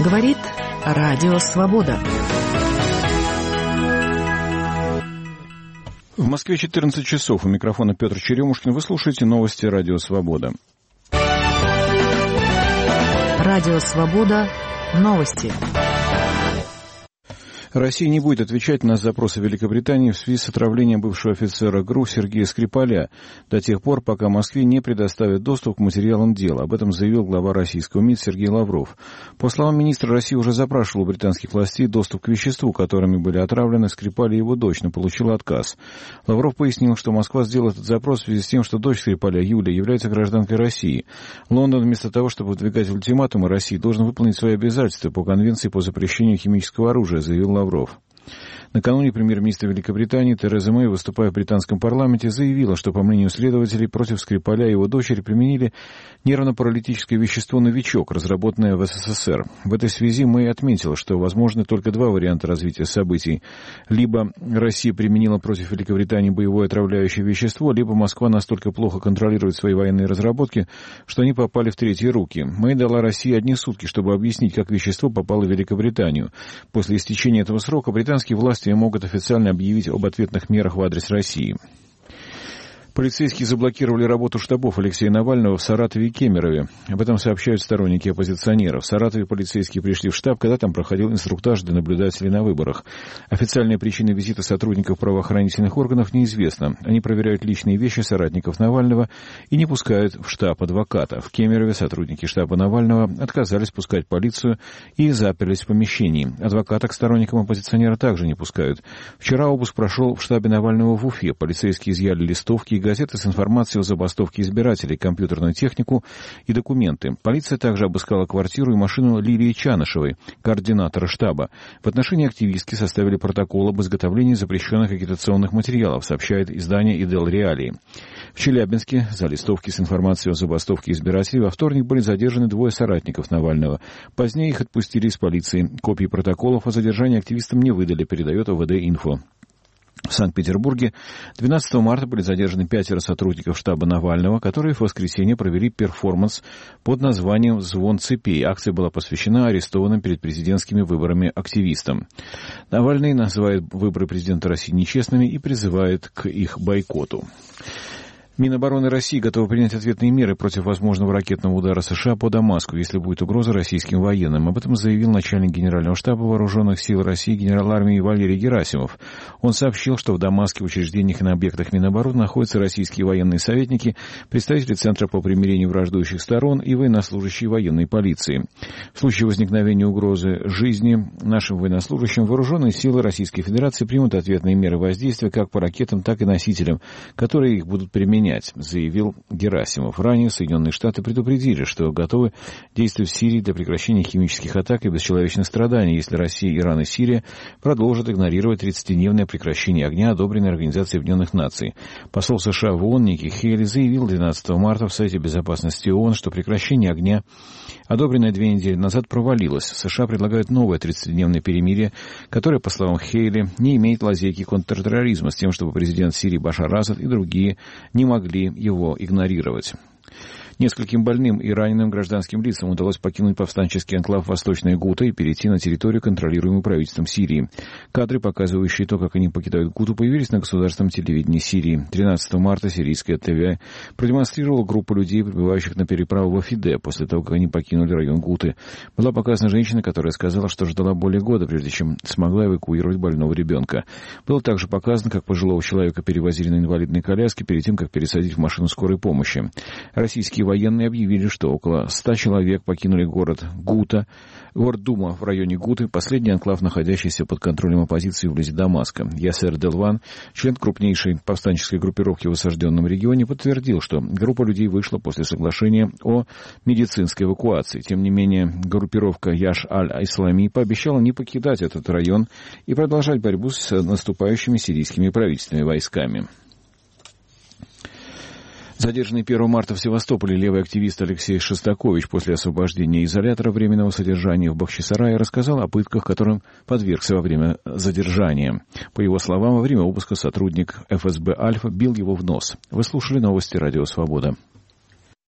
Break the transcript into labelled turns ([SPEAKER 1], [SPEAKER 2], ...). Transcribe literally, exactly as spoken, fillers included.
[SPEAKER 1] Говорит Радио Свобода.
[SPEAKER 2] В Москве четырнадцать часов. У микрофона Петр Черемушкин. Вы слушаете новости Радио Свобода.
[SPEAKER 1] Радио Свобода. Новости.
[SPEAKER 2] Россия не будет отвечать на запросы Великобритании в связи с отравлением бывшего офицера ГРУ Сергея Скрипаля до тех пор, пока Москве не предоставят доступ к материалам дела. Об этом заявил глава российского МИД Сергей Лавров. По словам министра, Россия уже запрашивала у британских властей доступ к веществу, которыми были отравлены Скрипаль и его дочь, но получила отказ. Лавров пояснил, что Москва сделала этот запрос в связи с тем, что дочь Скрипаля, Юлия, является гражданкой России. Лондон вместо того, чтобы выдвигать ультиматумы России, должен выполнить свои обязательства по Конвенции по запрещению химического оружия, заявил Лавров. Накануне премьер-министр Великобритании Тереза Мэй, выступая в британском парламенте, заявила, что, по мнению следователей, против Скрипаля и его дочери применили нервно-паралитическое вещество «Новичок», разработанное в СССР. В этой связи Мэй отметила, что возможны только два варианта развития событий. Либо Россия применила против Великобритании боевое отравляющее вещество, либо Москва настолько плохо контролирует свои военные разработки, что они попали в третьи руки. Мэй дала России одни сутки, чтобы объяснить, как вещество попало в Великобританию. После истечения этого срока британские власти могут официально объявить об ответных мерах в адрес России. Полицейские заблокировали работу штабов Алексея Навального в Саратове и Кемерове. Об этом сообщают сторонники оппозиционеров. В Саратове полицейские пришли в штаб, когда там проходил инструктаж для наблюдателей на выборах. Официальная причина визита сотрудников правоохранительных органов неизвестна. Они проверяют личные вещи соратников Навального и не пускают в штаб адвоката. В Кемерове сотрудники штаба Навального отказались пускать полицию и заперлись в помещении. Адвоката к сторонникам оппозиционера также не пускают. Вчера обыск прошел в штабе Навального в Уфе. Полицейские изъяли листовки и газеты с информацией о забастовке избирателей, компьютерную технику и документы. Полиция также обыскала квартиру и машину Лилии Чанышевой, координатора штаба. В отношении активистки составили протокол об изготовлении запрещенных агитационных материалов, сообщает издание «Идел Реалии». В Челябинске за листовки с информацией о забастовке избирателей во вторник были задержаны двое соратников Навального. Позднее их отпустили из полиции. Копии протоколов о задержании активистам не выдали, передает ОВД-Инфо. В Санкт-Петербурге двенадцатого марта были задержаны пятеро сотрудников штаба Навального, которые в воскресенье провели перформанс под названием «Звон цепей». Акция была посвящена арестованным перед президентскими выборами активистам. Навальный называет выборы президента России нечестными и призывает к их бойкоту. Минобороны России готовы принять ответные меры против возможного ракетного удара США по Дамаску, если будет угроза российским военным. Об этом заявил начальник Генерального штаба Вооруженных сил России генерал армии Валерий Герасимов. Он сообщил, что в Дамаске в учреждениях и на объектах Минобороны находятся российские военные советники, представители Центра по примирению враждующих сторон и военнослужащие военной полиции. В случае возникновения угрозы жизни нашим военнослужащим вооруженные силы Российской Федерации примут ответные меры воздействия как по ракетам, так и носителям, которые их будут применять, заявил Герасимов. Ранее Соединенные Штаты предупредили, что готовы действовать в Сирии для прекращения химических атак и бесчеловечных страданий, если Россия, Иран и Сирия продолжат игнорировать тридцатидневное прекращение огня, одобренное Организацией Объединенных Наций. Посол США в ООН Ники Хейли заявил двенадцатого марта в Совете Безопасности ООН, что прекращение огня, одобренное две недели назад, провалилось. США предлагают новое тридцатидневное перемирие, которое, по словам Хейли, не имеет лазейки контртерроризма, с тем, чтобы президент Сирии Башар Асад и другие не могли могли его игнорировать. Нескольким больным и раненым гражданским лицам удалось покинуть повстанческий анклав Восточная Гута и перейти на территорию, контролируемую правительством Сирии. Кадры, показывающие то, как они покидают Гуту, появились на государственном телевидении Сирии. тринадцатого марта сирийская ТВ продемонстрировала группу людей, прибывающих на переправу в Афиде, после того, как они покинули район Гуты. Была показана женщина, которая сказала, что ждала более года, прежде чем смогла эвакуировать больного ребенка. Было также показано, как пожилого человека перевозили на инвалидной коляске перед тем, как пересадить в машину скорой помощи. Российские военные объявили, что около ста человек покинули город Гута, город Дума в районе Гуты, последний анклав, находящийся под контролем оппозиции вблизи Дамаска. Ясер Делван, член крупнейшей повстанческой группировки в осажденном регионе, подтвердил, что группа людей вышла после соглашения о медицинской эвакуации. Тем не менее, группировка Яш аль-Ислами пообещала не покидать этот район и продолжать борьбу с наступающими сирийскими правительственными войсками. Задержанный первого марта в Севастополе левый активист Алексей Шостакович после освобождения изолятора временного содержания в Бахчисарае рассказал о пытках, которым подвергся во время задержания. По его словам, во время обыска сотрудник эф эс бэ «Альфа» бил его в нос. Вы слушали новости «Радио Свобода».